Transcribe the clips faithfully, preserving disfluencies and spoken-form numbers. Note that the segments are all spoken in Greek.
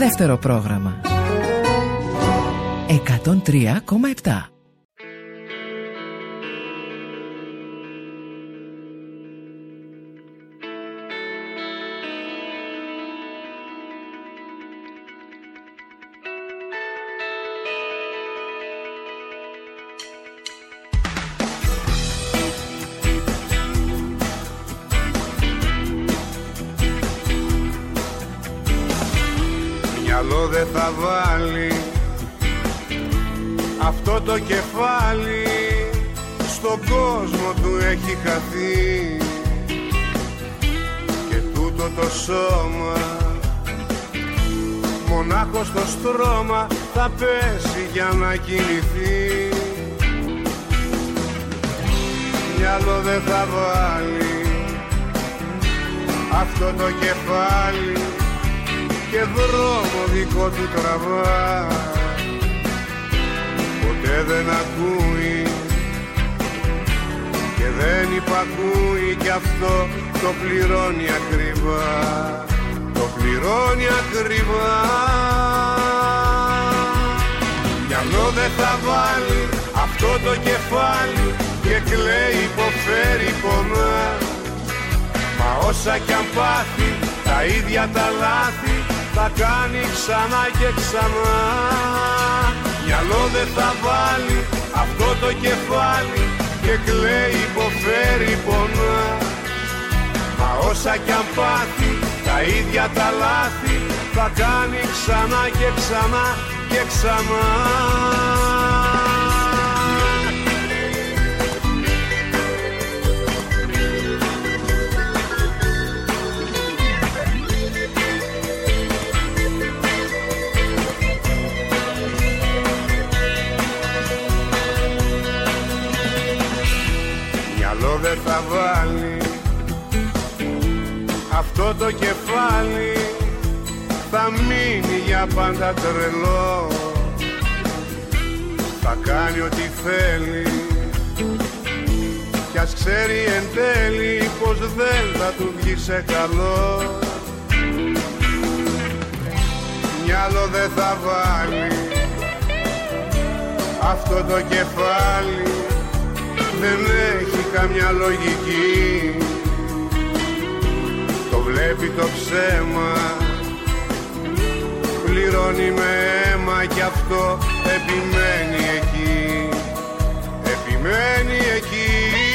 Δεύτερο πρόγραμμα εκατόν τρία κόμμα επτά. Μυαλό δεν θα βάλει αυτό το κεφάλι, στον κόσμο του έχει χαθεί και τούτο το σώμα μονάχο στο στρώμα θα πέσει για να κινηθεί. Μυαλό δεν θα βάλει αυτό το κεφάλι και δρόμο δικό του τραβά, ποτέ δεν ακούει και δεν υπακούει κι αυτό το πληρώνει ακριβά, το πληρώνει ακριβά. Μυαλό δεν θα βάλει αυτό το κεφάλι και κλαίει, υποφέρει, πονά, μα όσα κι αν πάθει τα ίδια τα λάθη θα κάνει ξανά και ξανά. Μυαλό δεν θα βάλει αυτό το κεφάλι και κλαίει, υποφέρει, πονά, μα όσα κι αν πάθει τα ίδια τα λάθη θα κάνει ξανά και ξανά και ξανά. Δεν θα βάλει αυτό το κεφάλι, θα μείνει για πάντα τρελό, θα κάνει ό,τι θέλει κι ας ξέρει εν τέλει πως δεν θα του βγει σε καλό. Μυαλό δεν θα βάλει αυτό το κεφάλι, δεν έχει καμιά λογική, το βλέπει το ψέμα, πληρώνει με αίμα κι αυτό επιμένει εκεί, επιμένει εκεί.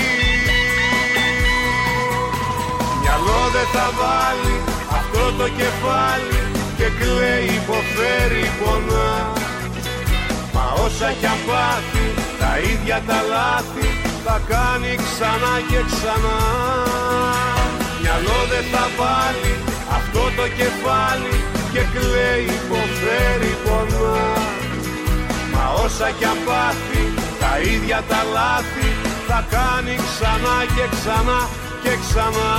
Μυαλό δεν θα βάλει αυτό το κεφάλι και κλαίει, υποφέρει, πονά, μα όσα κι αν πάθει τα ίδια τα λάθη θα κάνει ξανά και ξανά. Μυαλό δεν θα βάλει αυτό το κεφάλι και κλαίει, υποφέρει, πονά, μα όσα κι αν πάθει τα ίδια τα λάθη θα κάνει ξανά και ξανά και ξανά.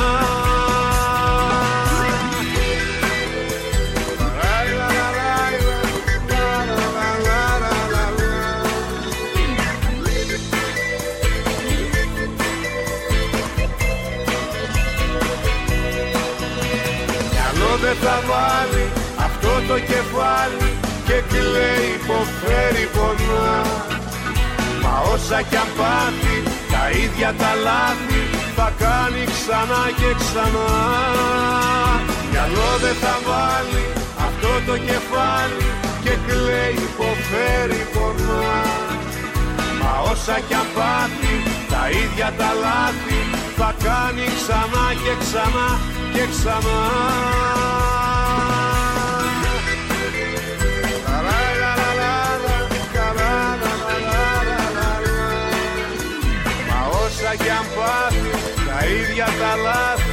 Δεν θα βάλει αυτό το κεφάλι και κλαίει, υποφέρει, πονά, μα όσα κι αν πάθει τα ίδια τα λάθη θα κάνει ξανά και ξανά. Μυαλό δεν θα βάλει αυτό το κεφάλι και κλαίει, υποφέρει, πονά, μα όσα κι αν πάθει τα ίδια τα λάθη θα κάνει ξανά και ξανά και ξανά. Μα όσα κι αν πάθει τα ίδια τα λάθη.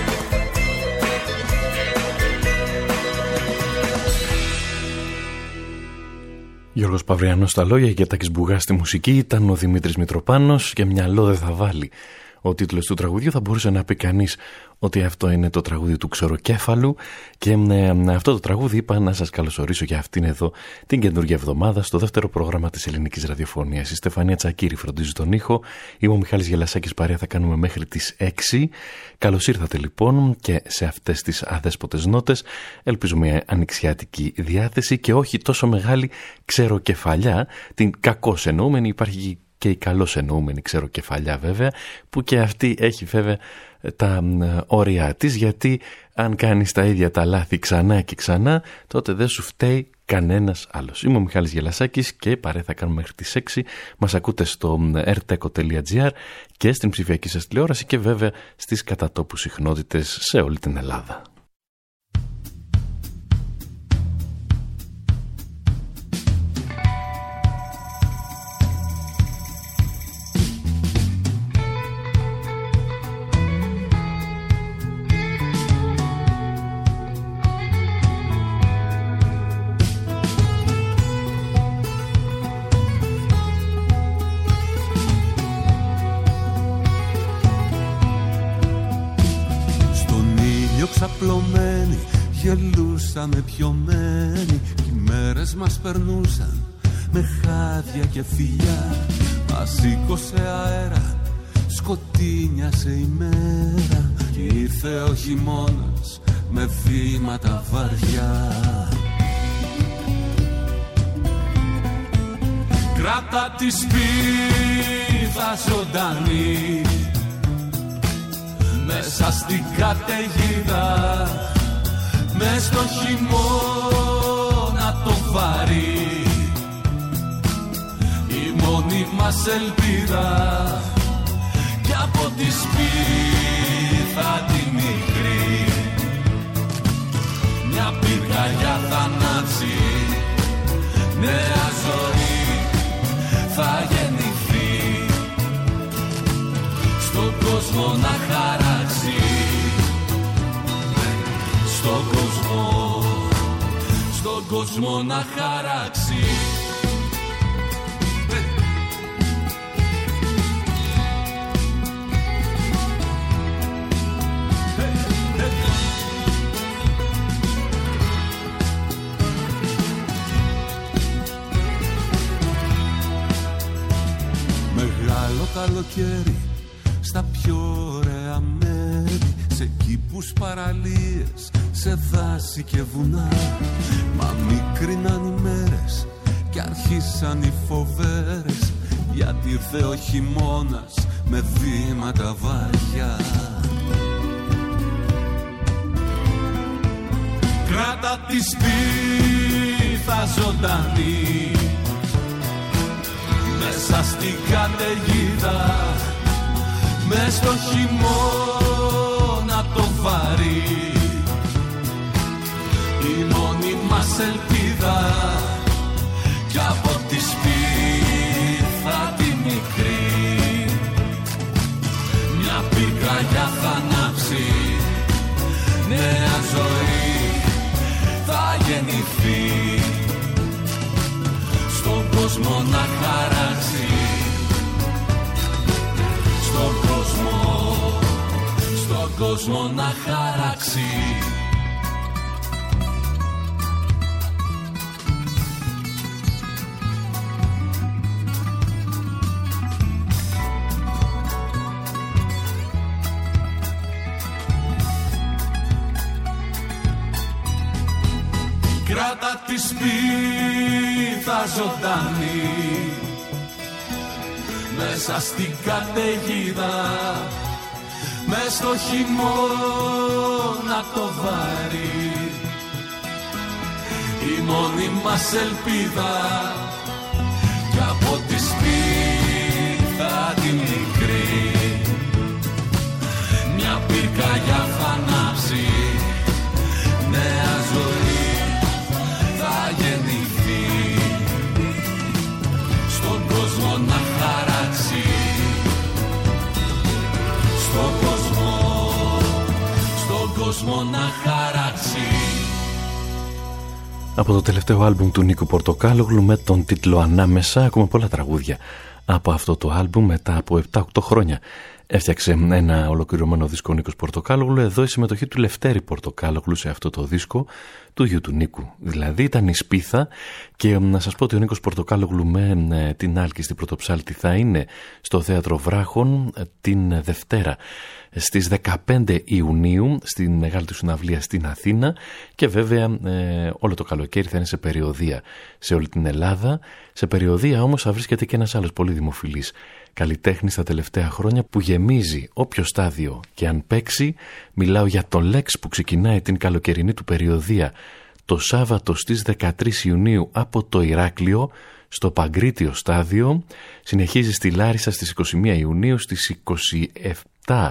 Γιώργος Παυριανός στα λόγια και Τάκης Μπουγάς στη μουσική, ήταν ο Δημήτρης Μητροπάνος και Μυαλό δεν θα βάλει. ο τίτλος του τραγουδιού, θα μπορούσε να πει κανείς ότι αυτό είναι το τραγούδι του Ξεροκέφαλου. Και με αυτό το τραγούδι είπα να σας καλωσορίσω για αυτήν εδώ την καινούργια εβδομάδα στο δεύτερο πρόγραμμα της ελληνικής ραδιοφωνίας. Η Στεφανία Τσακύρη φροντίζει τον ήχο. Είμαι ο Μιχάλης Γελασάκης, παρέα θα κάνουμε μέχρι τις έξι. Καλώς ήρθατε λοιπόν και σε αυτές τις αδέσποτες νότες. Ελπίζω μια ανοιξιάτικη διάθεση και όχι τόσο μεγάλη ξεροκεφαλιά, την κακώς εννοούμενη. Υπάρχει και η καλώς εννοούμενη ξεροκεφαλιά βέβαια, που και αυτή έχει βέβαια τα όρια της, γιατί αν κάνεις τα ίδια τα λάθη ξανά και ξανά, τότε δεν σου φταίει κανένας άλλος. Είμαι ο Μιχάλης Γελασάκης και παρέα θα κάνουμε μέχρι τις έξι. Μας ακούτε στο ερτέκο τελεία τζι άρ και στην ψηφιακή σας τηλεόραση και βέβαια στις κατατόπου συχνότητες σε όλη την Ελλάδα. Ξαπλωμένοι, γελούσαμε πιωμένοι κι οι μέρες μας περνούσαν με χάδια και φιλιά. Μας σήκωσε αέρα, σκοτίνιασε η μέρα κι ήρθε ο χειμώνας με βήματα βαριά. Κράτα τη σπίθα ζωντανή μέσα στην καταιγίδα, μες στο χειμώνα το βαρύ, η μόνη μας ελπίδα κι από τη σπίθα τη μικρή μια πυρκαγιά θα ανάψει, νέα ζωή θα γεννηθεί στον κόσμο να χαράξει, στον κόσμο, στον κόσμο να χαράξει. Μεγάλο καλοκαίρι στα πιο ωραία μέρη, σε κήπους παραλίες, σε δάση και βουνά. Μα μικριναν οι μέρες κι αρχίσαν οι φοβέρες, γιατί ήρθε ο χειμώνας με βήματα βαριά. Κράτα τη σπίθα ζωντανή μέσα στην καταιγίδα, μες στο χειμώνα το βαρύ, η μόνη μας ελπίδα κι από τη σπίθα τη μικρή μια πυρκαγιά θα ανάψει, νέα ζωή θα γεννηθεί στον κόσμο να χαράξει, στον κόσμο, στον κόσμο να χαράξει. Κράτα τη σπίθα ζωντανή μέσα στην καταιγίδα, μες στο χειμώνα το βαρύ, η μόνη μας ελπίδα κι από τη σπίθα τη μικρή μια πυρκαγιά θα ανάψει, νέα ζωή θα γεννηθεί στον κόσμο να χαράξει, στον κόσμο, στον κόσμο να χαράξει. Από το τελευταίο άλμπουμ του Νίκου Πορτοκάλογλου με τον τίτλο Ανάμεσα, ακούμε πολλά τραγούδια από αυτό το άλμπουμ μετά από επτά οκτώ χρόνια Έφτιαξε ένα ολοκληρωμένο δίσκο ο Νίκος Πορτοκάλογλου. Εδώ η συμμετοχή του Λευτέρη Πορτοκάλογλου σε αυτό το δίσκο, του γιου του Νίκου. Δηλαδή ήταν η Σπίθα, και να σας πω ότι ο Νίκος Πορτοκάλογλου με την Άλκη Πρωτοψάλτη θα είναι στο Θέατρο Βράχων την Δευτέρα στις δεκαπέντε Ιουνίου στην μεγάλη του συναυλία στην Αθήνα, και βέβαια ε, όλο το καλοκαίρι θα είναι σε περιοδεία σε όλη την Ελλάδα. Σε περιοδεία όμως θα βρίσκεται και ένας άλλος πολύ δημοφιλής καλλιτέχνης τα τελευταία χρόνια που γεμίζει όποιο στάδιο και αν παίξει. Μιλάω για το Λέξ που ξεκινάει την καλοκαιρινή του περιοδεία το Σάββατο στις δεκατρείς Ιουνίου από το Ηράκλειο στο Παγκρίτιο στάδιο, συνεχίζει στη Λάρισα στις είκοσι μία Ιουνίου, στις είκοσι επτά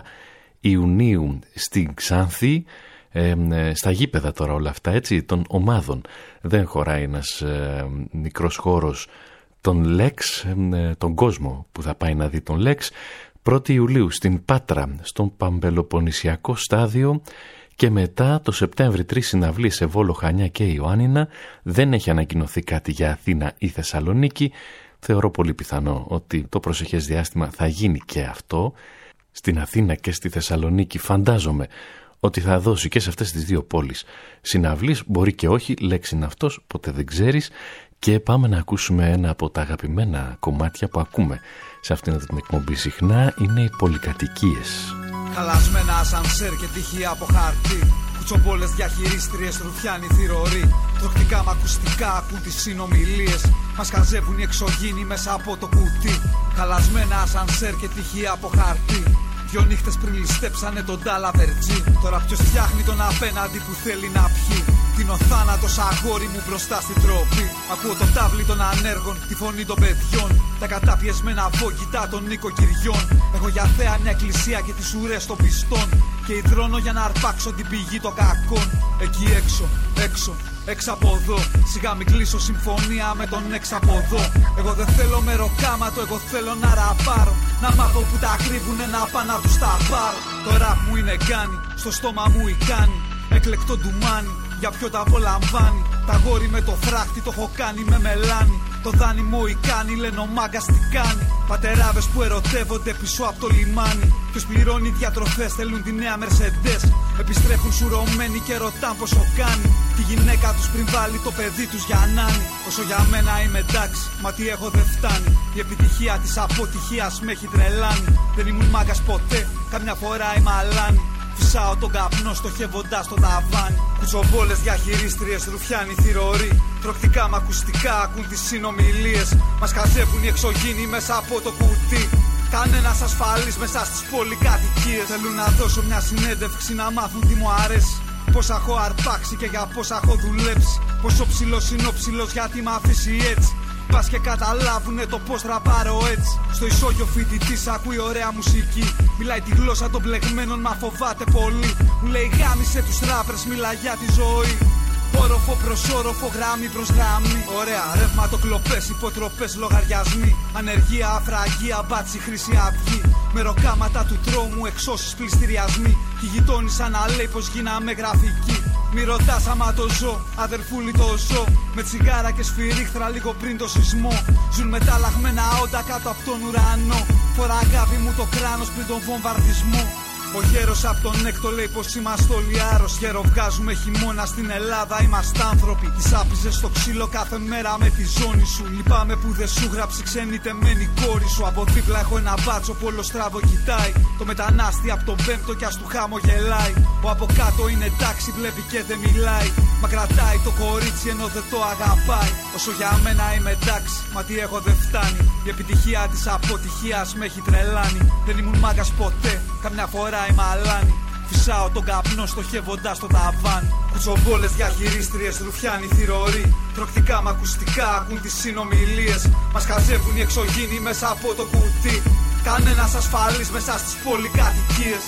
Ιουνίου στην Ξάνθη, ε, ε, στα γήπεδα τώρα όλα αυτά, έτσι, των ομάδων. Δεν χωράει ένας ε, μικρός χώρος τον Λέξ, ε, τον κόσμο που θα πάει να δει τον Λέξ. πρώτη Ιουλίου στην Πάτρα, στον Παμπελοποννησιακό στάδιο, και μετά το Σεπτέμβρη τρεις συναυλίες σε Βόλο, Χανιά και Ιωάννινα. Δεν έχει ανακοινωθεί κάτι για Αθήνα ή Θεσσαλονίκη. Θεωρώ πολύ πιθανό ότι το προσεχές διάστημα θα γίνει και αυτό. Στην Αθήνα και στη Θεσσαλονίκη φαντάζομαι ότι θα δώσει και σε αυτές τις δύο πόλεις συναυλίες. Μπορεί και όχι, λέξη είναι αυτός, ποτέ δεν ξέρεις. Και πάμε να ακούσουμε ένα από τα αγαπημένα κομμάτια που ακούμε σε αυτήν την εκπομπή συχνά. Είναι οι πολυκατοικίες. Χαλασμένα ασανσέρ και τυχεία από χαρτί. Κουτσομπόλες διαχειρίστριες, ρουφιάνοι θηροροί. Τροκτικά μ' ακουστικά ακούν τις συνομιλίες. Μας χαζεύουν οι εξωγήινοι μέσα από το κουτί. Χαλασμένα ασανσέρ και τυχεία από χαρτί. Δυο νύχτες πριν ληστέψανε τον Τάλα Βερτζή. Τώρα ποιος φτιάχνει τον απέναντι που θέλει να πιει. Είναι ο θάνατος αγόρι μου μπροστά στην τροπή. Ακούω το τάβλι των ανέργων, τη φωνή των παιδιών. Τα καταπιεσμένα βόγγιτα των νοικοκυριών. Έχω για θέα μια εκκλησία και τις ουρές των πιστών. Και υδρώνω για να αρπάξω την πηγή των κακών. Εκεί έξω, έξω, έξω από εδώ. Σιγά μην κλείσω συμφωνία με τον έξω από εδώ. Εγώ δεν θέλω μεροκάματο, εγώ θέλω να ραπάρω. Να μάθω που τα κρύβουνε, να πάω να τους τα πάρω. Το ραπ μου είναι γκάνι, στο στόμα μου η κάνει. Εκλεκτό ντουμάνι, για ποιο τα απολαμβάνει. Τα γόρι με το φράχτη το έχω κάνει με μελάνι. Το δάνειμο η κάνει, λένε ο μάγκας τι κάνει. Πατεράδες που ερωτεύονται πίσω από το λιμάνι. Ποιος πληρώνει διατροφές, θέλουν τη νέα Mercedes. Επιστρέφουν σουρωμένοι και ρωτάν πόσο κάνει. Τη γυναίκα τους πριν βάλει το παιδί τους για νάνι. Όσο για μένα είμαι εντάξει, μα τι έχω δεν φτάνει. Η επιτυχία της αποτυχίας με έχει τρελάνει. Δεν ήμουν μάγκας ποτέ, καμιά φορά είμαι αλάνι. Φυσάω τον καπνό στοχεύοντας στο ταβάνι. Κουτσομπόλες διαχειρίστριες, ρουφιάνοι θηροροί. Τροκτικά μ' ακουστικά ακούν τις συνομιλίες. Μας χαζεύουν οι εξωγήινοι μέσα από το κουτί. Κανένας ασφαλής μέσα στις πολυκατοικίες. Θέλουν να δώσω μια συνέντευξη να μάθουν τι μου αρέσει. Πόσα έχω αρπάξει και για πόσα έχω δουλέψει. Πόσο ψηλός είναι ο ψηλός γιατί μ' αφήσει έτσι. Πας και καταλάβουνε το πως τραπάρω έτσι. Στο ισόγειο φοιτητής ακούει ωραία μουσική. Μιλάει τη γλώσσα των μπλεγμένων μα φοβάται πολύ. Μου λέει γάμισε τους ράπερς, μιλά για τη ζωή. Όροφο προς όροφο, γράμμη προς γράμμη. Ωραία, ρεύματοκλοπές, υποτροπές, λογαριασμοί. Ανεργία, αφραγία, μπάτσι, χρυσή αυγή. Μεροκάματα του τρόμου, εξώσεις, πληστηριασμοί. Κι η γειτόνισσα να λέει πως γίναμε γραφικοί. Μη ρωτάς άμα το ζω, αδερφούλη το ζω. Με τσιγάρα και σφυρίχτρα λίγο πριν το σεισμό. Ζουν μεταλλαγμένα όντα κάτω από τον ουρανό. Φορά αγάπη μου το κράνος πριν τον βομβαρδισμό. Ο γέρος απ' τον έκτο λέει πως είμαστε όλοι άρρωστοι. Γέρο βγάζουμε χειμώνα στην Ελλάδα, είμαστε άνθρωποι. Τις άπιζες στο ξύλο κάθε μέρα με τη ζώνη σου. Λυπάμαι που δεν σου γράψει ξενιτεμένη κόρη σου. Από δίπλα έχω ένα μπάτσο που όλο στραβό κοιτάει. Το μετανάστη απ' τον πέμπτο κι ας του χαμογελάει. Ο από κάτω είναι εντάξει, βλέπει και δεν μιλάει. Μα κρατάει το κορίτσι ενώ δεν το αγαπάει. Όσο για μένα είμαι εντάξει, μα τι έχω δεν φτάνει. Η επιτυχία της αποτυχίας με έχει τρελάνει. Δεν ήμουν μάγκας ποτέ, καμιά φορά είμαι αλάνι. Φυσάω τον καπνό στοχεύοντας το ταβάνι. Κουτσομπόλες διαχειρίστριες, ρουφιάνοι θηροροί. Τροκτικά μ' ακουστικά ακούν τις συνομιλίες. Μας χαζεύουν οι εξωγήινοι μέσα από το κουτί. Κανένας ασφαλής μέσα στις πολυκατοικίες.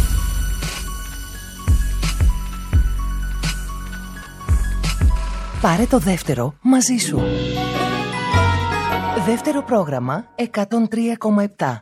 Πάρε το δεύτερο μαζί σου. Δεύτερο πρόγραμμα εκατόν τρία κόμμα επτά.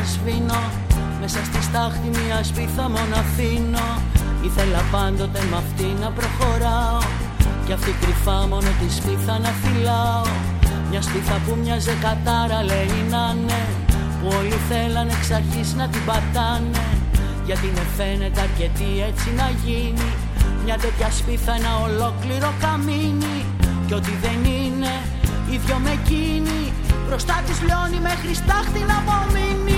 σβήνω, μέσα στη στάχτη μια σπίθα μόνο αφήνω. Ήθελα πάντοτε με αυτή να προχωράω, κι αυτή κρυφά μόνο τη σπίθα να φυλάω. Μια σπίθα που μοιάζε κατάρα λέει να ναι, που όλοι θέλανε εξ αρχής να την πατάνε. Γιατί με φαίνεται αρκετή έτσι να γίνει μια τέτοια σπίθα, ένα ολόκληρο καμίνι. Κι ό,τι δεν είναι ίδιο με εκείνη, μπροστά της λιώνει μέχρι στάχτη να απομείνει.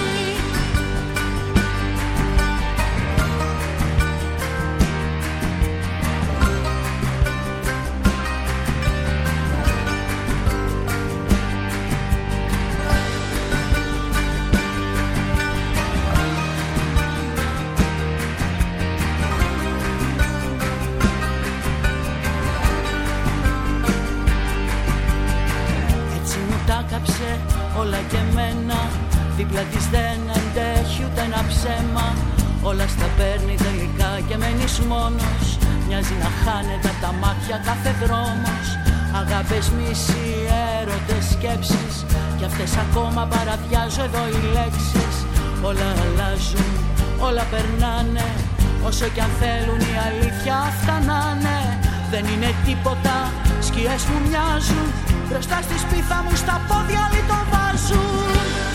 Όλα και εμένα, δίπλα της δεν αντέχει ούτε ένα ψέμα. Όλα στα παίρνει τελικά και μένεις μόνος, μοιάζει να χάνεται απ' τα μάτια κάθε δρόμος. Αγάπες, μισή, έρωτες, σκέψεις, κι αυτές ακόμα παραδιάζω εδώ οι λέξεις. Όλα αλλάζουν, όλα περνάνε, όσο κι αν θέλουν η αλήθεια αυτά να είναι. Δεν είναι τίποτα, σκιές μου μοιάζουν, μπροστά στη σπίθα μου στα πόδια άλλοι το βάζουν.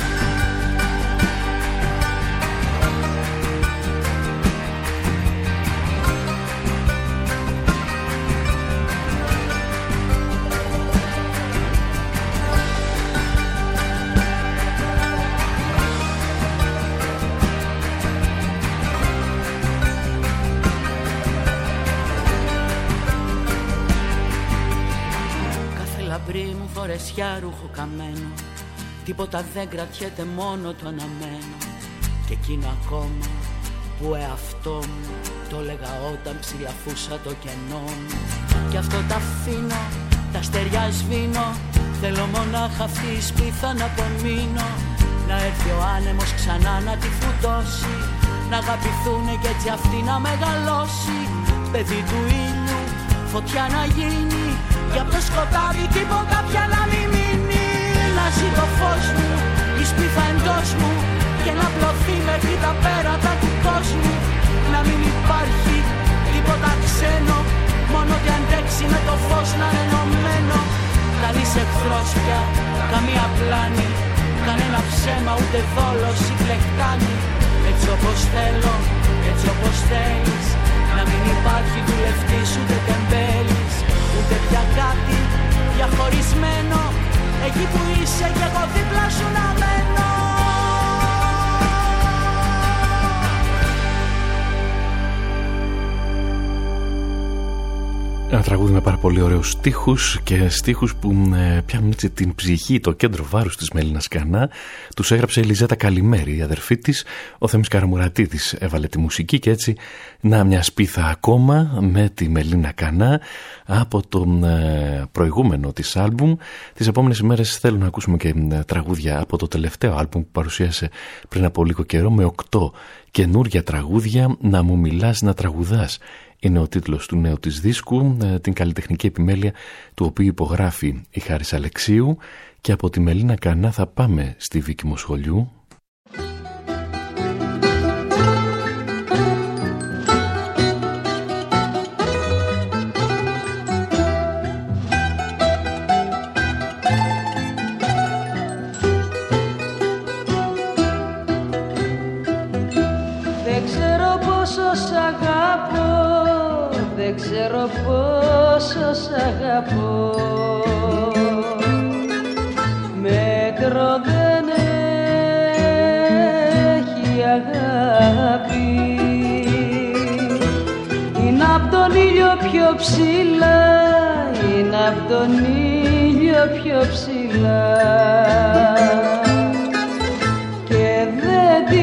Φορεσιά ρούχο καμένο, τίποτα δεν κρατιέται, μόνο το αναμένο. Και εκείνο ακόμα που εαυτό μου το έλεγα όταν ψηλαφούσα το κενό μου. Κι αυτό τα αφήνω, τα στεριά σβήνω, θέλω μονάχα αυτή η σπίθα να απομείνω. Να έρθει ο άνεμος ξανά να τη φουτώσει, να αγαπηθούνε κι έτσι αυτή να μεγαλώσει. Παιδί του ήλιου, φωτιά να γίνει, για το σκοτάδι τίποτα πια να μην μείνει. Να ζει το φως μου, η σπίθα εντός μου, και να πλωθεί μέχρι τα πέρατα του κόσμου. Να μην υπάρχει τίποτα ξένο, μόνο ότι αντέξει με το φως να είναι ενωμένο. Κανείς εχθρός πια, καμία πλάνη, κανένα ψέμα ούτε δόλος ή πλεκτάνη. Έτσι όπως θέλω, έτσι όπως θέλεις, να μην υπάρχει δουλευτής ούτε τεμπέλης, ούτε πια κάτι διαχωρισμένο, εκεί που είσαι κι εγώ δίπλα σου να μένω. Ένα τραγούδι με πάρα πολύ ωραίους στίχους και στίχους που ε, πιάνουν έτσι την ψυχή, το κέντρο βάρους της Μελίνας Κανά. Τους έγραψε η Λιζέτα Καλημέρη, η αδερφή της. Ο Θέμης Καραμουρατίδης έβαλε τη μουσική και έτσι να μια σπίθα ακόμα με τη Μελίνα Κανά από τον ε, προηγούμενο της άλμπουμ. Τις επόμενες ημέρες θέλω να ακούσουμε και ε, τραγούδια από το τελευταίο άλμπουμ που παρουσίασε πριν από λίγο καιρό, με οκτώ καινούρια τραγούδια. Να μου μιλάς, να τραγουδάς είναι ο τίτλος του νέου της δίσκου, την καλλιτεχνική επιμέλεια του οποίου υπογράφει η Χάρης Αλεξίου. Και από τη Μελίνα Κανά θα πάμε στη Βίκη Μοσχολιού. Δεν ξέρω πόσο σ' αγαπώ, δεν ξέρω πόσο σ' αγαπώ. Μέτρο δεν έχει αγάπη. Είναι απ' τον ήλιο πιο ψηλά, είναι απ' τον ήλιο πιο ψηλά. Και δεν τη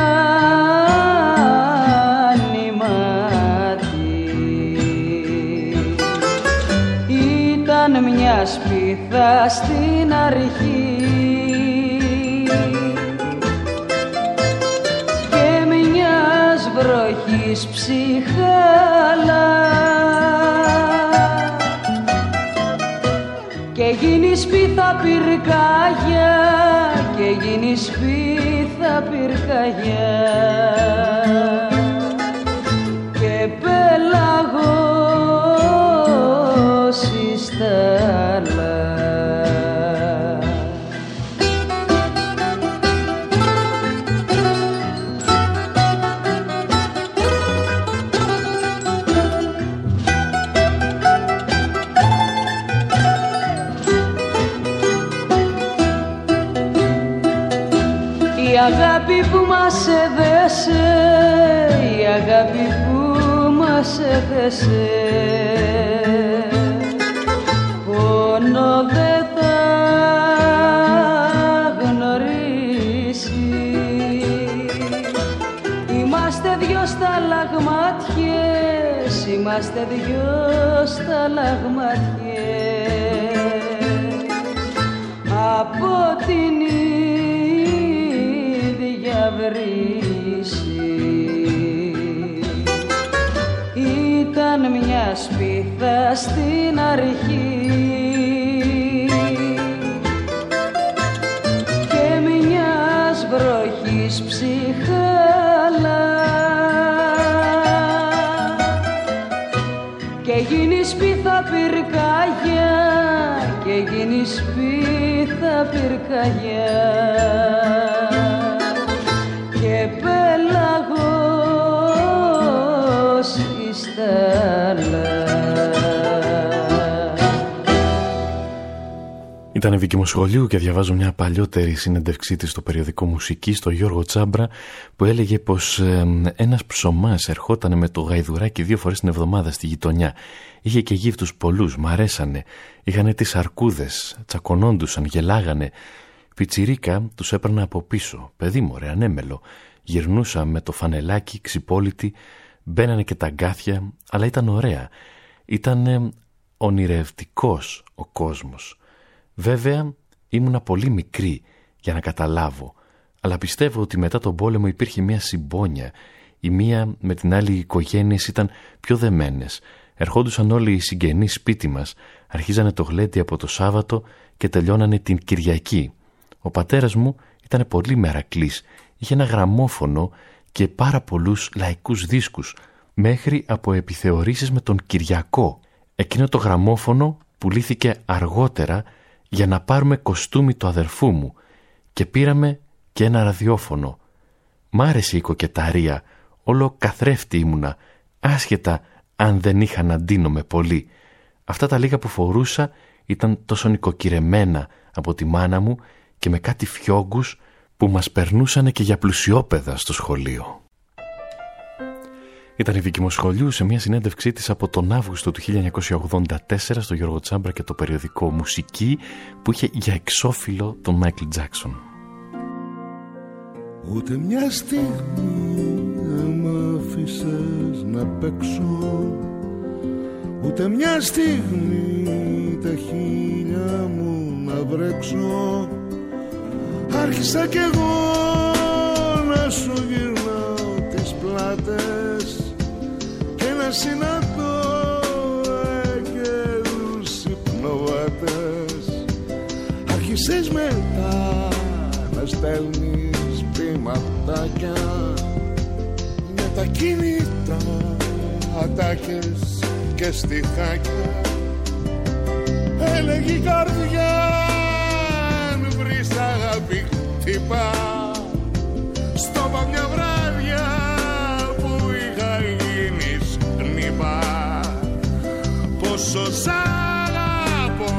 φτάνει μάτι. Ήταν μια σπίθα στην αρχή και μιας βροχής ψυχάλα, και γίνει σπίθα πυρκαγιά, και γίνει σπίθα πυρκαγιά, και πέλαγος εις θάλασσα. Η αγάπη που μας έδεσε, η αγάπη που μας έδεσε, πόνο δεν θα γνωρίσει. Είμαστε δυο σταλαγμάτιες, είμαστε δυο σταλαγμάτιες από την βρύση. Ήταν μια σπίθα στην αρχή και μιας βροχής ψυχάλα, και γίνει σπίθα πυρκαγιά, και γίνει σπίθα πυρκαγιά, και πέλαγος εις θάλασσα. Ήταν Βίκη Μοσχολιού και διαβάζω μια παλιότερη συνέντευξή της στο περιοδικό Μουσική, στο Γιώργο Τσάμπρα, που έλεγε πως ε, ένας ψωμάς ερχόταν με το γαϊδουράκι δύο φορές την εβδομάδα στη γειτονιά. Είχε και γύφτους πολλούς, μ' αρέσανε. Είχανε τις αρκούδες, τσακωνόντουσαν, γελάγανε. Πιτσιρίκα τους έπαιρνα από πίσω. Παιδί μωρέ, ανέμελο. Γυρνούσα με το φανελάκι ξυπόλυτη, μπαίνανε και τα αγκάθια, αλλά ήταν ωραία. Ήταν ονειρευτικός ο κόσμος. Βέβαια ήμουνα πολύ μικρή για να καταλάβω, αλλά πιστεύω ότι μετά τον πόλεμο υπήρχε μια συμπόνια. Η μία με την άλλη οι οικογένειες ήταν πιο δεμένες. Ερχόντουσαν όλοι οι συγγενείς σπίτι μας, αρχίζανε το γλέντι από το Σάββατο και τελειώνανε την Κυριακή. Ο πατέρας μου ήταν πολύ μερακλής, είχε ένα γραμμόφωνο και πάρα πολλούς λαϊκούς δίσκους, μέχρι από επιθεωρήσεις με τον Κυριακό. Εκείνο το γραμμόφωνο πουλήθηκε αργότερα για να πάρουμε κοστούμι του αδερφού μου και πήραμε και ένα ραδιόφωνο. Μ' άρεσε η κοκεταρία, όλο καθρέφτη ήμουνα, άσχετα αν δεν είχα να ντύνομαι πολύ. Αυτά τα λίγα που φορούσα ήταν τόσο νοικοκυρεμένα από τη μάνα μου και με κάτι φιόγκους που μας περνούσανε και για πλουσιόπαιδα στο σχολείο. Ήταν η Βίκη Μοσχολιού σε μια συνέντευξή της από τον Αύγουστο του χίλια εννιακόσια ογδόντα τέσσερα στο Γιώργο Τσάμπρα και το περιοδικό Μουσική, που είχε για εξώφυλλο τον Μάικλ Τζάκσον. Ούτε μια στιγμή δεν μ' άφησες να παίξω, ούτε μια στιγμή τα χείλια μου να βρέξω. Άρχισα κι εγώ να σου γυρνάω τις πλάτες και να συναντώ αγγέλους υπνοβάτες. Άρχισες μετά να στέλνεις ποιηματάκια με τα κινητά, ατάκες και στιχάκια. Έλεγε η καρδιά αν βρεις αγάπη χτυπά. Στο πα μια βράδια που είχα γίνει σκνήπα. Πόσο σ' αγαπώ.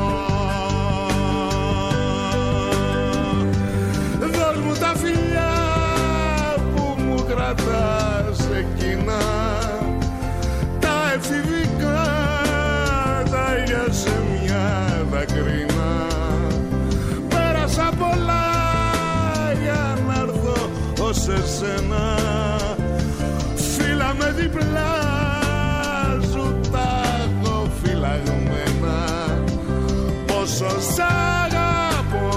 Δώσ' μου τα φιλιά που μου κρατάς εκείνα, τα εφηβικά, τα για σε μια δακρύνα. Πέρασα πολλά για να έρθω ως εσένα. Φίλα με διπλά σου τα έχω φυλαγμένα. Πόσο σ' αγαπώ.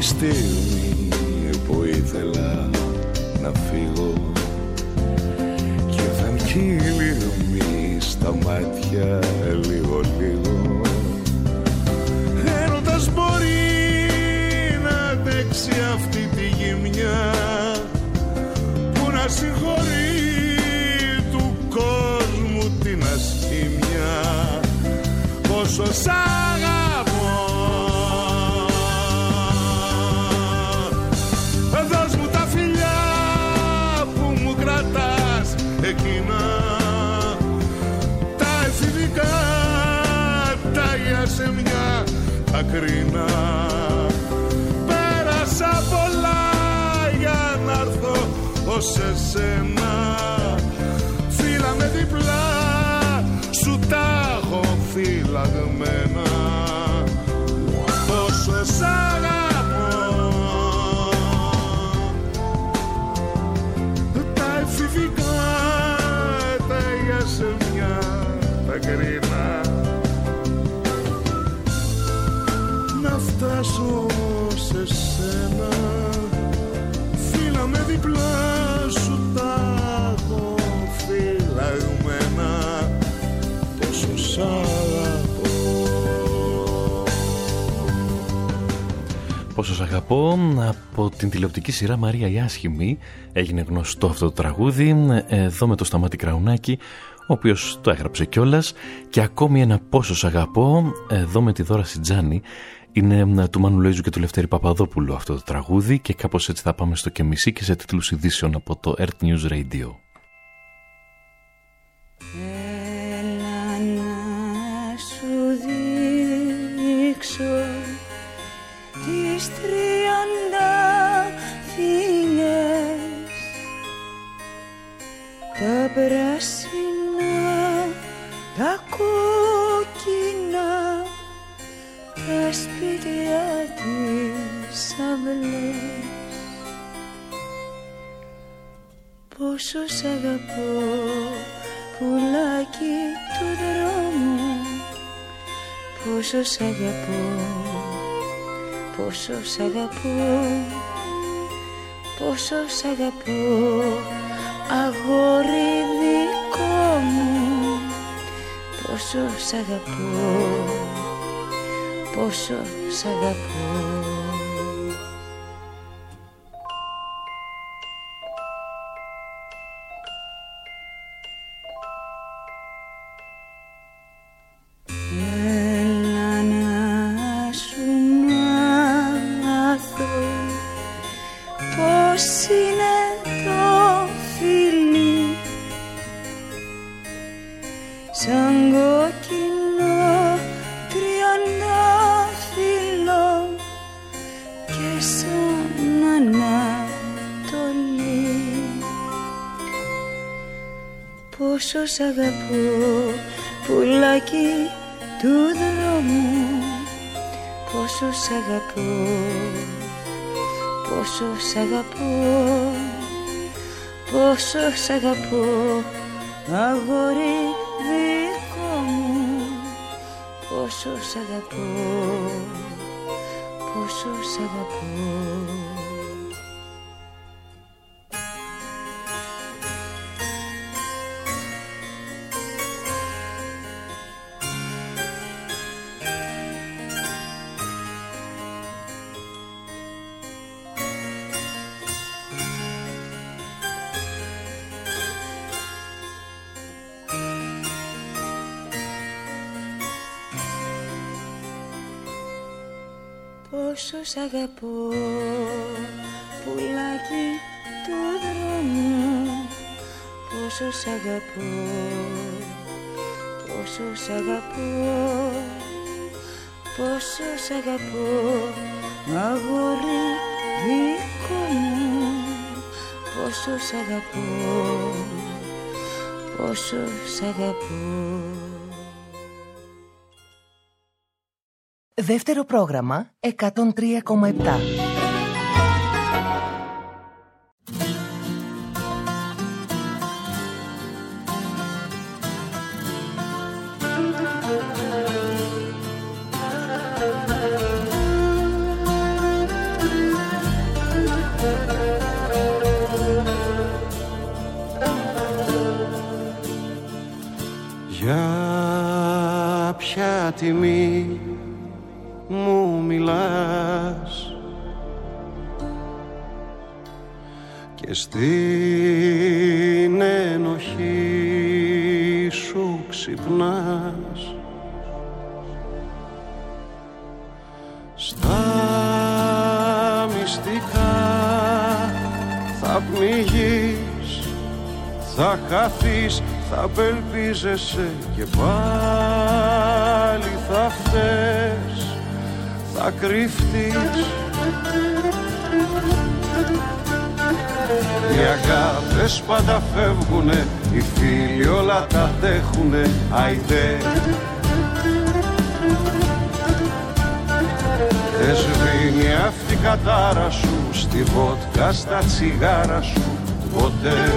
τη στιγμή που ήθελα να φύγω και ήρθαν κύλιγμοι στα μάτια λίγο λίγο. Έρωτας μπορεί να αντέξει αυτή τη γυμνιά που να συγχωρεί του κόσμου την ασχήμια. Πόσο σ' αγαπώ, δώσ' μου τα φιλιά που μου κρατάς εκείνα, τα εφηβικά, τα σε μια ακρίνα. Πέρασα πολλά για να έρθω ως εσένα, φύλλα με διπλά σου τα έχω φυλαγμένα. Πόσο σ' αγαπώ, τα εφηβικά τα για σε μια ακρίνα. Να φτάσω σε σένα, φύλλα με διπλά σου τα έχω φυλαγμένα. Πόσο σ' αγαπώ. Πόσο σ' αγαπώ, από την τηλεοπτική σειρά Μαρία η Άσχημη έγινε γνωστό αυτό το τραγούδι, εδώ με το Σταμάτη Κραουνάκη, ο οποίος το έγραψε κιόλας. Και ακόμη ένα Πόσο σ' αγαπώ, εδώ με τη Δώρα Σιτζάνη. Είναι του Μάνου Λοΐζου και του Λευτέρη Παπαδόπουλου αυτό το τραγούδι, και κάπως έτσι θα πάμε στο και μισή και σε τίτλους ειδήσεων από το Earth News Radio. Έλα να σου δείξω τις τριάντα φιλιές, τα πράσινα, τα κόκκινα, τα σπίτια της αυλές. Πόσο σ' αγαπώ, πουλάκι του δρόμου, πόσο σ' αγαπώ, πόσο σ' αγαπώ, πόσο σ' αγαπώ, αγόρι δικό μου, πόσο σ' αγαπώ, πόσο σ' αγαπώ. Έλα να σου μάθω πώς είναι το φιλί, σαν κόκκινο τριαντάφυλλο και σαν Ανατολή. Πόσο σ' αγαπώ, πουλάκι του δρόμου, πόσο σ' αγαπώ, πόσο σ' αγαπώ, πόσο σ' αγαπώ, αγόρι δικό μου, πόσο σ' αγαπώ, πόσο σ' αγαπώ. Πόσο σ' αγαπώ, πουλάκι του δρόμου, πόσο σ' αγαπώ, πόσο σ' αγαπώ, πόσο σ' αγαπώ, αγόρι δικό μου, πόσο σ' αγαπώ, πόσο σ' αγαπώ. Δεύτερο πρόγραμμα εκατόν τρία κόμμα επτά. τιμή μου μιλάς και στην ενοχή σου ξυπνάς. Στα μυστικά θα πνιγείς, θα χαθείς, θα απελπίζεσαι και πάλι θα φταίς, θα κρυφτείς. Οι αγάπες πάντα φεύγουνε, οι φίλοι όλα τα αντέχουνε, άιντε. Δεν σβήνει αυτή η κατάρα σου, στη βότκα, στα τσιγάρα σου, ποτέ.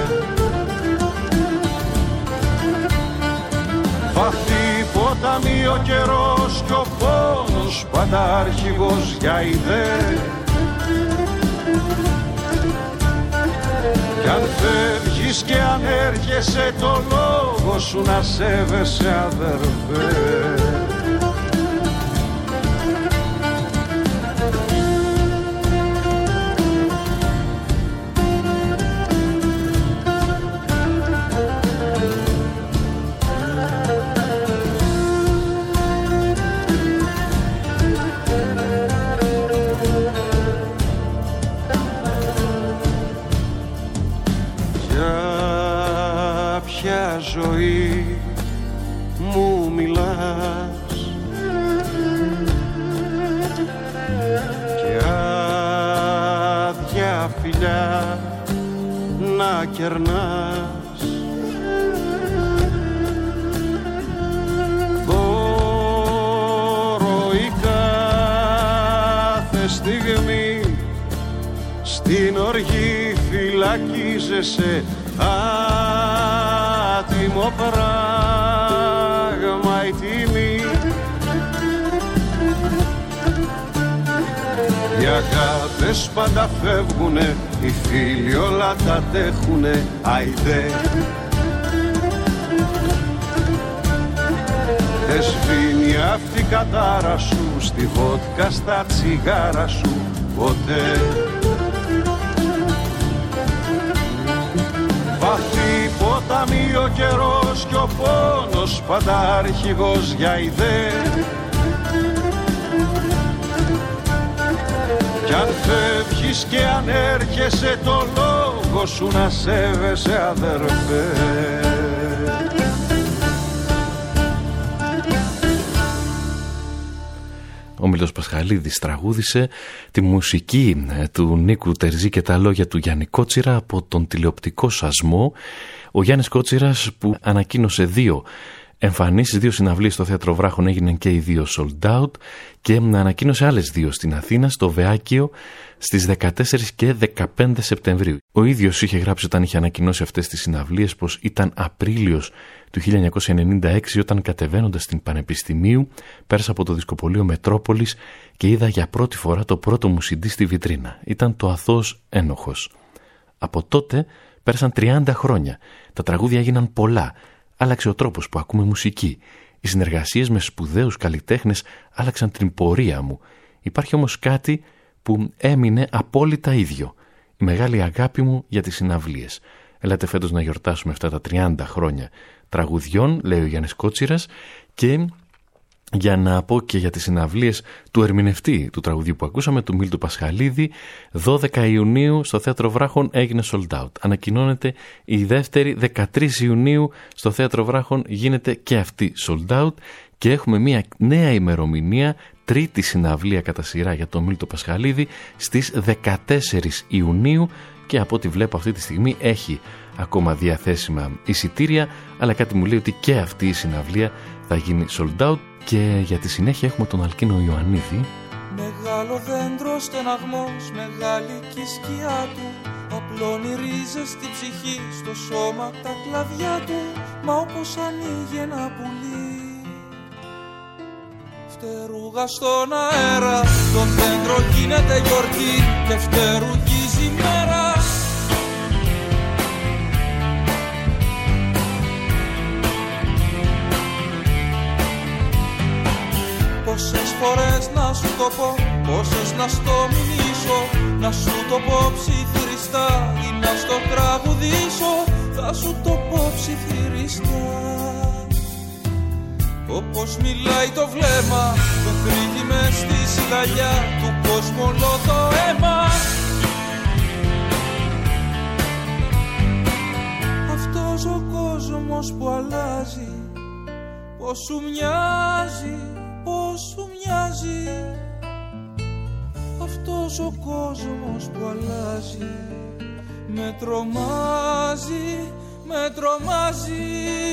Βαθύ ποταμί ο καιρός κι ο πόνος πάντα αρχηγός για ιδέα. Κι αν φεύγεις και αν έρχεσαι το λόγο σου να σέβεσαι αδερφέ. Ζωή μου μιλάς και άδεια φιλιά να κερνάς. Δώρο η κάθε στιγμή στην οργή φυλακίζεσαι, άτιμο πράγμα η τιμή. Οι αγάπες πάντα φεύγουνε, οι φίλοι όλα τα αντέχουνε, άιντε. Δεν σβήνει αυτή η κατάρα σου, στη βότκα, στα τσιγάρα σου, ποτέ. Βαθύ ποταμί ο καιρός κι ο πόνος πάντα αρχηγός για ιδέα. Κι αν φεύγεις και αν έρχεσαι το λόγο σου να σέβεσαι αδερφέ. Ο Μήλος Πασχαλίδης τραγούδισε τη μουσική του Νίκου Τερζή και τα λόγια του Γιάννη Κότσιρα από τον τηλεοπτικό Σασμό. Ο Γιάννης Κότσιρας που ανακοίνωσε δύο εμφανίσεις, δύο συναυλίες στο Θέατρο Βράχων, έγιναν και οι δύο sold out, και ανακοίνωσε άλλες δύο στην Αθήνα, στο Βεάκιο, στις δεκατέσσερις και δεκαπέντε Σεπτεμβρίου. Ο ίδιος είχε γράψει όταν είχε ανακοινώσει αυτές τις συναυλίες πως ήταν Απρίλιος του χίλια εννιακόσια ενενήντα έξι, όταν κατεβαίνοντας στην Πανεπιστημίου πέρασα από το δισκοπωλείο Μετρόπολης και είδα για πρώτη φορά το πρώτο μου σι ντι στη βιτρίνα. Ήταν το Αθώος Ένοχος. Από τότε πέρασαν τριάντα χρόνια. Τα τραγούδια έγιναν πολλά. Άλλαξε ο τρόπος που ακούμε μουσική. Οι συνεργασίες με σπουδαίους καλλιτέχνες άλλαξαν την πορεία μου. Υπάρχει όμως κάτι που έμεινε απόλυτα ίδιο. Η μεγάλη αγάπη μου για τις συναυλίες. Έλατε φέτος να γιορτάσουμε αυτά τα τριάντα χρόνια τραγουδιών, λέει ο Γιάννης Κότσιρας, και για να πω και για τις συναυλίες του ερμηνευτή του τραγουδιού που ακούσαμε, του Μίλτου Πασχαλίδη, δώδεκα Ιουνίου στο Θέατρο Βράχων έγινε sold out. Ανακοινώνεται η δεύτερη, δεκατρείς Ιουνίου στο Θέατρο Βράχων γίνεται και αυτή sold out, και έχουμε μια νέα ημερομηνία, τρίτη συναυλία κατά σειρά για τον Μίλτο Πασχαλίδη στις δεκατέσσερις Ιουνίου, και από ό,τι βλέπω αυτή τη στιγμή έχει ακόμα διαθέσιμα εισιτήρια, αλλά κάτι μου λέει ότι και αυτή η συναυλία θα γίνει sold out. Και για τη συνέχεια έχουμε τον Αλκίνο Ιωαννίδη. Μεγάλο δέντρο στεναγμός, μεγάλη και η σκιά του, απλώνει ρίζες στη ψυχή, στο σώμα τα κλαδιά του. Μα όπως ανοίγει ένα πουλί, φτερούγα στον αέρα, το δέντρο γίνεται γιορτή και φτερουγίζει μέρα. το πω πόσες να στο μιμήσω, να σου το πω ψιθυριστά ή να στο τραγουδήσω, θα σου το πω ψιθυριστά. Όπως μιλάει το βλέμμα που κρύβει μες στη σιγαλιά του κόσμου όλο το αίμα. Αυτός ο κόσμος που αλλάζει, πως σου μοιάζει, πως σου μοιάζει. Αυτός ο κόσμος που αλλάζει με τρομάζει, με τρομάζει.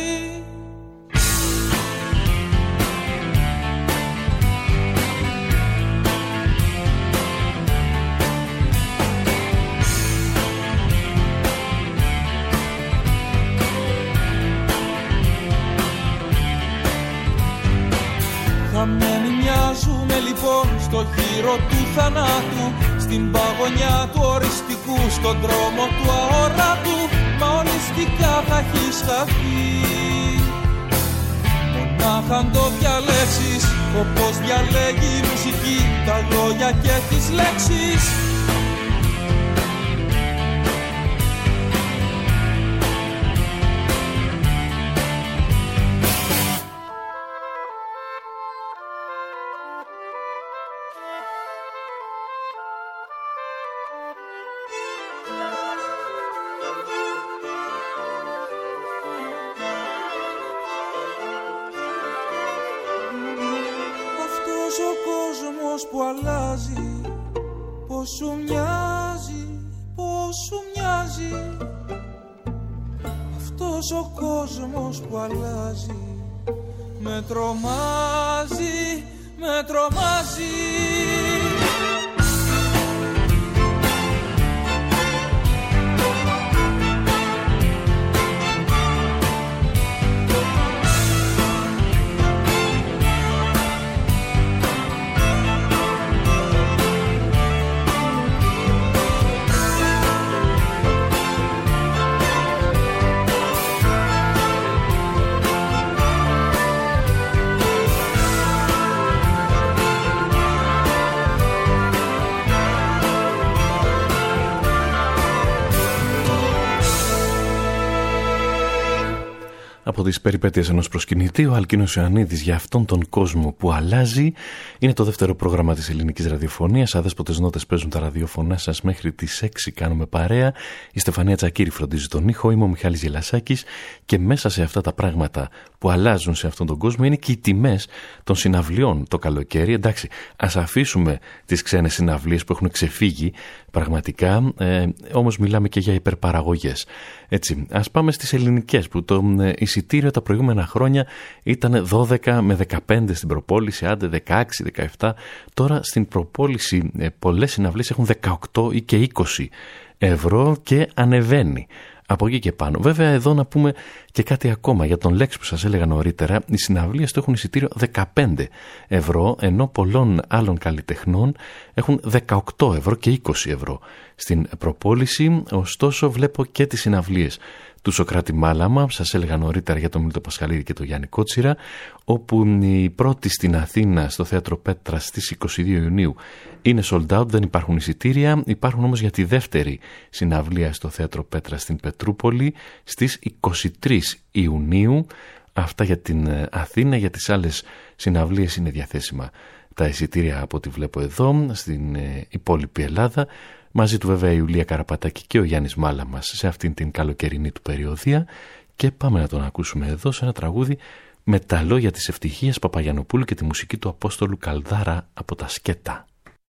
Χαμένοι μοιάζουμε λοιπόν στο γύρο του θανάτου, στην παγωνιά του οριστικού, στον δρόμο του αόρατου. Μα ολιστικά θα έχεις χαθεί. Μονάχα αν το διαλέξεις, όπως διαλέγει η μουσική, τα λόγια και τις λέξεις. Που αλλάζει, πως σου μοιάζει, πως σου μοιάζει. Αυτός ο κόσμος που αλλάζει με τρομάζει, με τρομάζει. Από τις περιπέτειες ενός προσκυνητή, ο Αλκίνος Ιωαννίδης για αυτόν τον κόσμο που αλλάζει. Είναι το δεύτερο πρόγραμμα της ελληνικής ραδιοφωνίας. Αδέσποτες νότες παίζουν τα ραδιοφωνά σας μέχρι τις έξι. Κάνουμε παρέα. Η Στεφανία Τσακύρη φροντίζει τον ήχο. Είμαι ο Μιχάλης Γελασάκης. Και μέσα σε αυτά τα πράγματα που αλλάζουν σε αυτόν τον κόσμο είναι και οι τιμές των συναυλιών το καλοκαίρι. Εντάξει, ας αφήσουμε τις ξένες συναυλίες που έχουν ξεφύγει πραγματικά, ε, όμως μιλάμε και για υπερπαραγωγές. Έτσι, ας πάμε στις ελληνικές, που το ε, εισιτήριο τα προηγούμενα χρόνια ήταν δώδεκα με δεκαπέντε στην προπόληση, άντε δεκαέξι δεκαεπτά. Τώρα στην προπόληση ε, πολλές συναυλίες έχουν δεκαοκτώ ή και είκοσι ευρώ και ανεβαίνει από εκεί και πάνω. Βέβαια εδώ να πούμε και κάτι ακόμα για τον Λέξ που σας έλεγα νωρίτερα. Οι συναυλίες του έχουν εισιτήριο δεκαπέντε ευρώ, ενώ πολλών άλλων καλλιτεχνών έχουν δεκαοκτώ ευρώ και είκοσι ευρώ στην προπόληση. Ωστόσο βλέπω και τις συναυλίες του Σωκράτη Μάλαμα, σας έλεγα νωρίτερα για τον Μίλτο Πασχαλίδη και τον Γιάννη Κότσιρα, όπου η πρώτη στην Αθήνα στο Θέατρο Πέτρα στις είκοσι δύο Ιουνίου είναι sold out, δεν υπάρχουν εισιτήρια. Υπάρχουν όμως για τη δεύτερη συναυλία στο Θέατρο Πέτρα στην Πετρούπολη στις είκοσι τρεις Ιουνίου. Αυτά για την Αθήνα. Για τις άλλες συναυλίες είναι διαθέσιμα τα εισιτήρια από ό,τι βλέπω εδώ στην υπόλοιπη Ελλάδα. Μαζί του βέβαια η Ιουλία Καραπατάκη και ο Γιάννης Μάλαμας σε αυτήν την καλοκαιρινή του περιοδία. Και πάμε να τον ακούσουμε εδώ σε ένα τραγούδι με τα λόγια της Ευτυχίας Παπαγιαννοπούλου και τη μουσική του Απόστολου Καλδάρα από τα Σκέτα.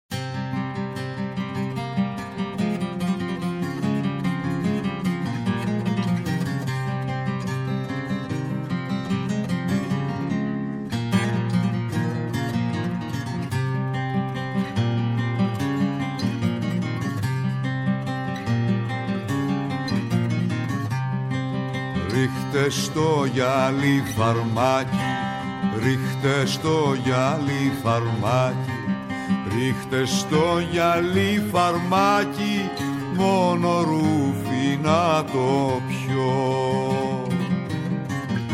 Ρίχτε στο γυαλί φαρμάκι, ρίχτε στο γυαλί φαρμάκι, ρίχτε στο γυαλί φαρμάκι, μόνο ρούφι να το πιω.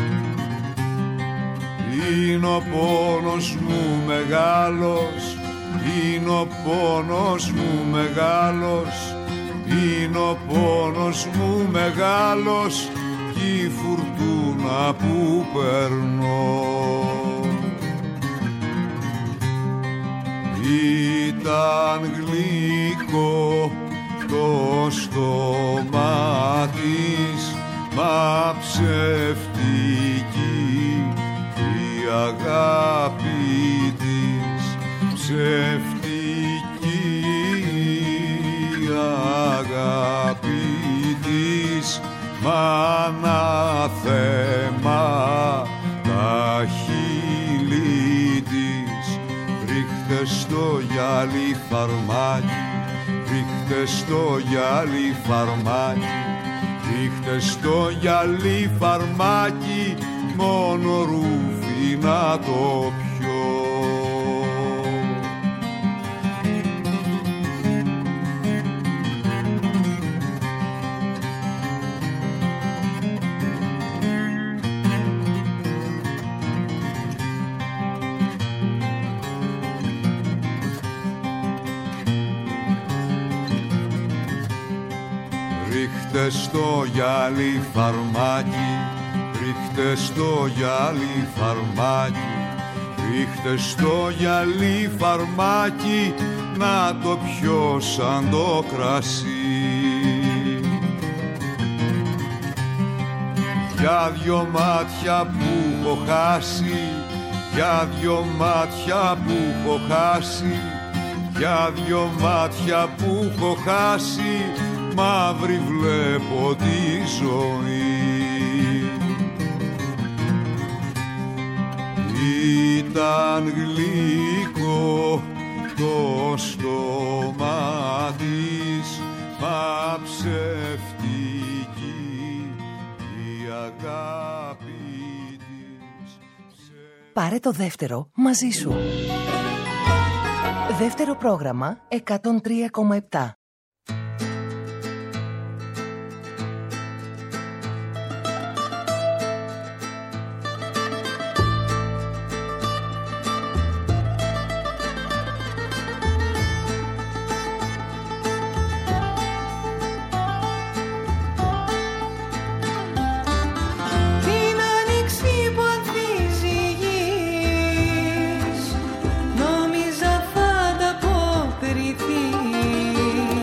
Είναι ο πόνος μου μεγάλος, είναι ο πόνος μου μεγάλος, είναι ο πόνος μου μεγάλος κι η φουρτούνα που περνώ. Ήταν γλυκό το στόμα της, μα ψευτική η αγάπη της, ψευτική η αγάπη της, μα ανάθεμα τα χείλη της. Ρίχτε στο γυαλί φαρμάκι, ρίχτε στο γυαλί φαρμάκι, ρίχτε στο γυαλί φαρμάκι, μόνο ρούφι να το πιω. Ρίχτε στο γυαλί φαρμάκι, ρίχτε στο γυαλί φαρμάκι, ρίχτε στο γυαλί φαρμάκι, να το πιω σαν το κρασί. Για δυο μάτια που έχω χάσει, για δυο μάτια που έχω χάσει, για δυο μάτια που έχω χάσει, μαύρη βλέπω τη ζωή. Ήταν γλυκό το στόμα της, μα ψευτική η αγάπη της. Πάρε το δεύτερο μαζί σου. Δεύτερο πρόγραμμα εκατόν τρία κόμμα επτά. Νόμιζα θα ανταποκριθείς.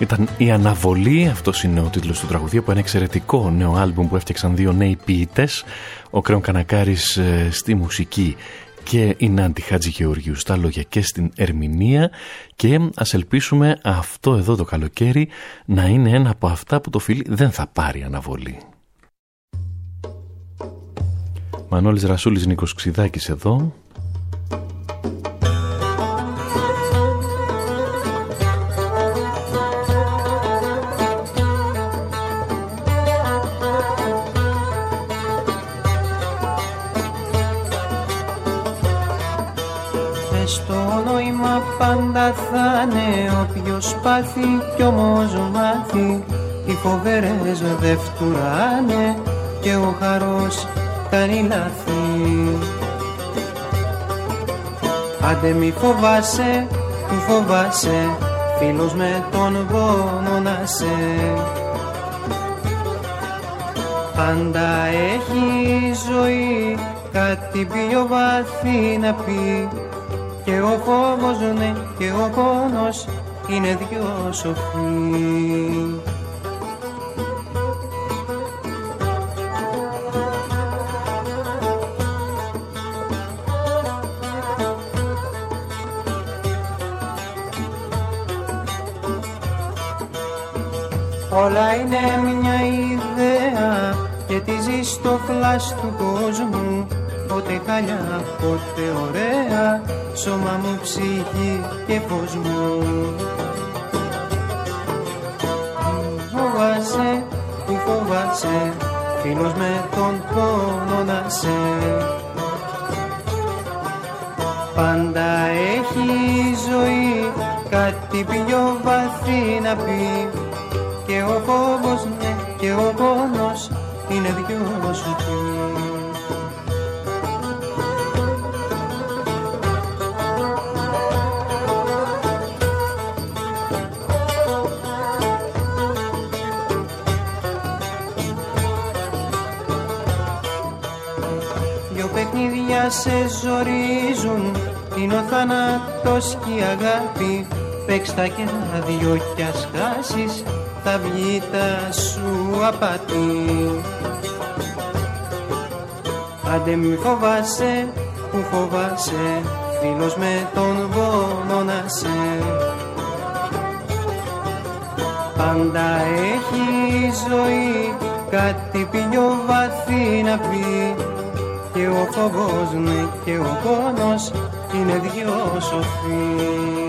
Ήταν η Αναβολή, αυτός είναι ο τίτλος του τραγουδίου από ένα εξαιρετικό νέο άλμπουμ που έφτιαξαν δύο νέοι ποιητές, ο Κρέον Κανακάρης ε, στη μουσική και η Νάντι Χατζηγεωργίου στα λόγια και στην ερμηνεία, και ας ελπίσουμε αυτό εδώ το καλοκαίρι να είναι ένα από αυτά που το φίλι δεν θα πάρει αναβολή. Μανώλης Ρασούλης, Νίκος Ξιδάκης εδώ. Πάντα θα είναι όποιος πάθει κι όμως μάθει. Οι φοβερές δεν φτουράνε και ο χαρός κάνει λάθη. Άντε μη φοβάσαι, που φοβάσαι, φίλος με τον πόνο να σε. Πάντα έχει ζωή κάτι πιο βαθύ να πει. Και ο φόβος ναι και ο πόνος είναι δυο σοφοί. Όλα είναι μια ιδέα και τη ζεις στο φλάς του κόσμου. Πότε χαλιά, πότε ωραία, σώμα μου, ψυχή και φως μου. Φοβάσαι, που φοβάσαι, φίλος με τον πόνο να σε. Πάντα έχει ζωή κάτι πιο βαθύ να πει. Και ο φόβος ναι και ο πόνος είναι δυο σου πει. Σε ζορίζουν, είναι ο θάνατος και η αγάπη. Παίξ' τα και ένα δυο κι ας χάσεις, θα βγει τα σου απάτη. Άντε μη φοβάσαι, που φοβάσαι, φίλος με τον πόνο να σε. Πάντα έχει ζωή κάτι πιο βαθύ να πει. Και ο φόβος ναι και ο πόνος είναι δυο σοφοί.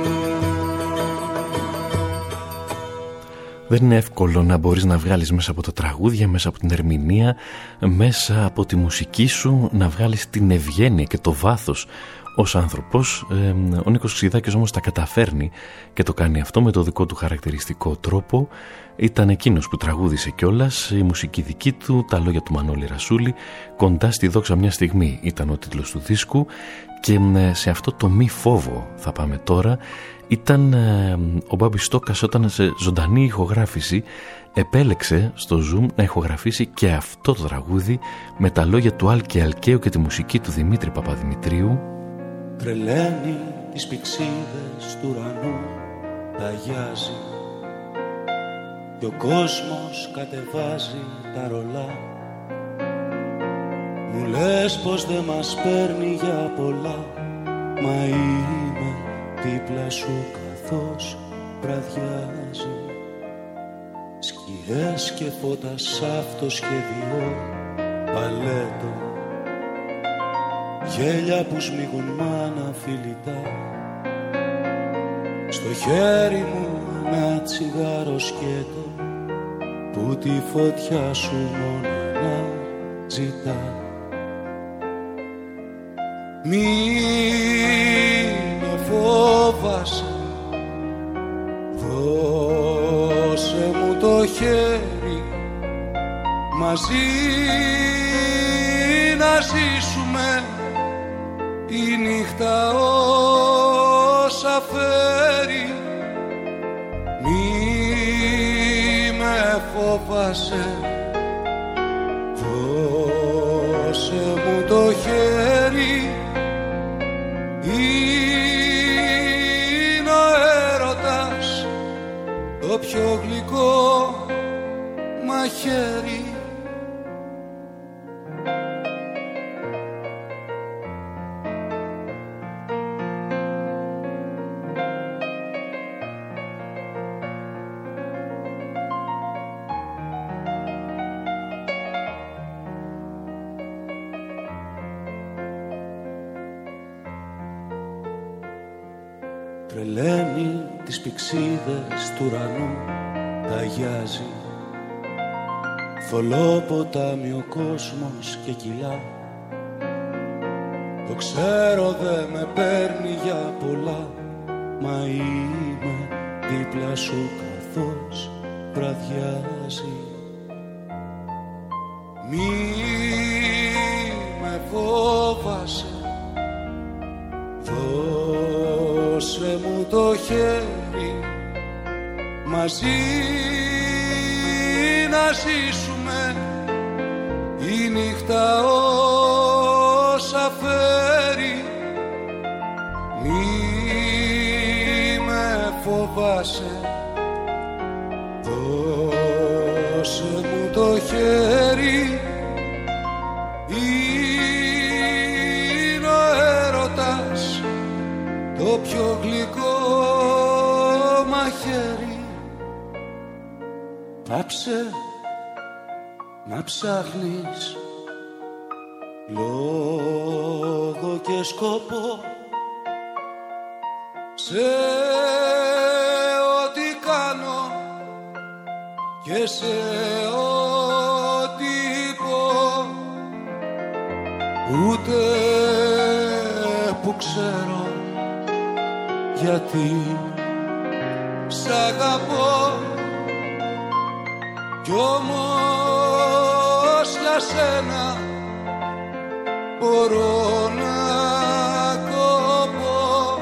Δεν είναι εύκολο να μπορείς να βγάλεις μέσα από τα τραγούδια, μέσα από την ερμηνεία, μέσα από τη μουσική σου, να βγάλεις την ευγένεια και το βάθος ως άνθρωπος. Ε, ο Νίκος Ξιδάκης όμως τα καταφέρνει και το κάνει αυτό με το δικό του χαρακτηριστικό τρόπο. Ήταν εκείνος που τραγούδισε κιόλας, η μουσική δική του, τα λόγια του Μανώλη Ρασούλη. Κοντά στη δόξα μια στιγμή ήταν ο τίτλος του δίσκου, και σε αυτό το μη φόβο θα πάμε τώρα. Ήταν ε, ο Μπάμπης Στόκας όταν σε ζωντανή ηχογράφηση επέλεξε στο Zoom να ηχογραφήσει και αυτό το τραγούδι με τα λόγια του Άλκη Αλκαίου και τη μουσική του Δημήτρη Παπαδημητρίου. Τρελαίνει τις πηξίδες του ουρανού, ταγιάζει και ο κόσμος κατεβάζει τα ρολά. Μου λες πως δεν μας παίρνει για πολλά, μα είμαι δίπλα σου καθώς βραδιάζει. Σκιές και φώτα σ' αυτό σχέδιο παλέτο, γέλια που σμίγουν μάνα φιλιτά. Στο χέρι μου ένα τσιγάρο σκέτο που τη φωτιά σου μόνο να ζητά. Μη με φόβασαι, δώσε μου το χέρι, μαζί να ζήσουμε η νύχτα όσα φέρει. Μη με φόβασαι, δώσε μου το χέρι, είναι ο έρωτας το πιο τρελαίνει τις πηξίδες του ουρανού, ταγιάζει. Θολό ποτάμι ο κόσμος και κυλά. Το ξέρω δε με παίρνει για πολλά, μα είμαι δίπλα σου καθώς βραδιάζει. Μη με φόβασαι, δώσε μου το χέρι, μαζί να ζήσουμε η νύχτα όσα φέρει. Μη με φοβάσαι, δώσε μου το χέρι, είναι ο έρωτας το πιο γλυκό μαχαίρι. Πάψε να ψάχνεις λόγο και σκοπό σε ό,τι κάνω και σε ό,τι πω, ούτε που ξέρω γιατί σ' αγαπώ. Κι όμως για σένα μπορώ να κοπώ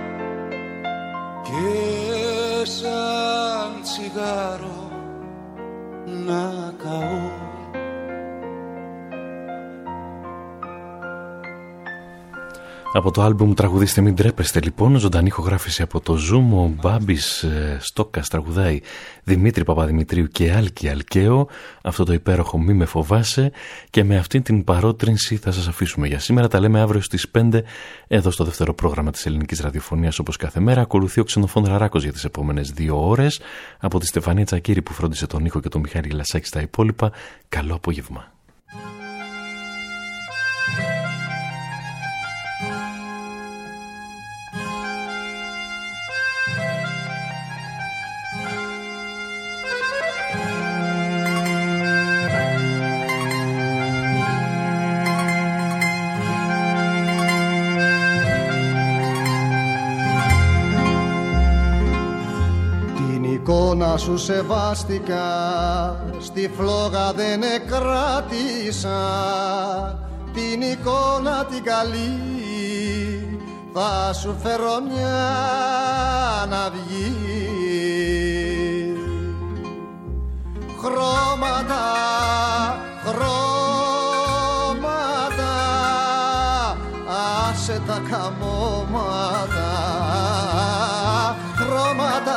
και σαν τσιγάρο να καώ. Από το άλμπουμ «Τραγουδίστε μην τρέπεστε» λοιπόν, ζωντανή ηχογράφηση από το Zoom. Ο Μπάμπης ε, Στόκας τραγουδάει Δημήτρη Παπαδημητρίου και Άλκη Αλκαίο, αυτό το υπέροχο «Μη με φοβάσαι», και με αυτήν την παρότρινση θα σας αφήσουμε για σήμερα. Τα λέμε αύριο στις πέντε εδώ στο δεύτερο πρόγραμμα της ελληνικής ραδιοφωνίας, όπως κάθε μέρα. Ακολουθεί ο Ξενοφών Ραράκος για τις επόμενες δύο ώρες. Από τη Στεφανία Τσακίρη που φρόντισε τον ήχο και τον Μιχάλη Λασάκη στα υπόλοιπα, καλό απόγευμα. εικόνα σου σεβάστηκα, στη φλόγα δεν εκράτησα. Την εικόνα την καλή θα σου φέρω μια να βγει. Χρώματα, χρώματα, άσε τα καμώματα. Χρώματα,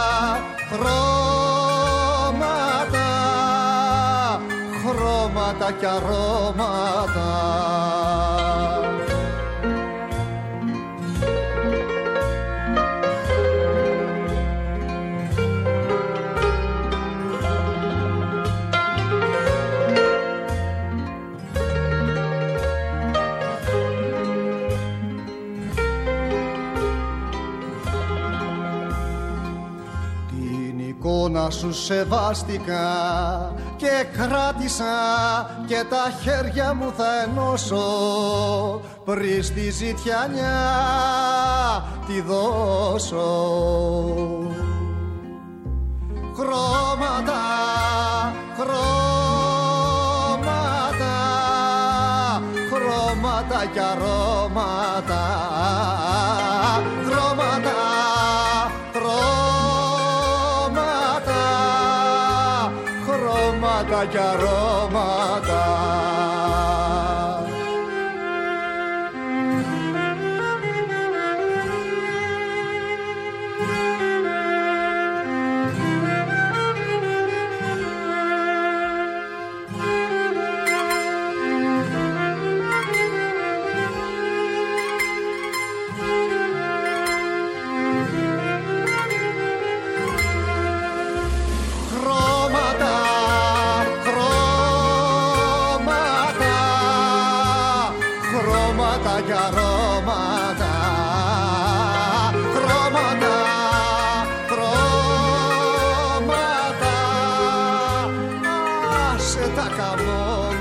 χρώματα, χρώματα κι αρώματα. Να σου σεβάστηκα και κράτησα και τα χέρια μου θα ενώσω πριν στη ζητιανιά τη δώσω. Χρώματα, χρώματα, χρώματα κι αρώματα. Χρώματα, χρώματα κι αρώματα. Χρώματα κι αρώματα, χρώματα. τα καμώματα.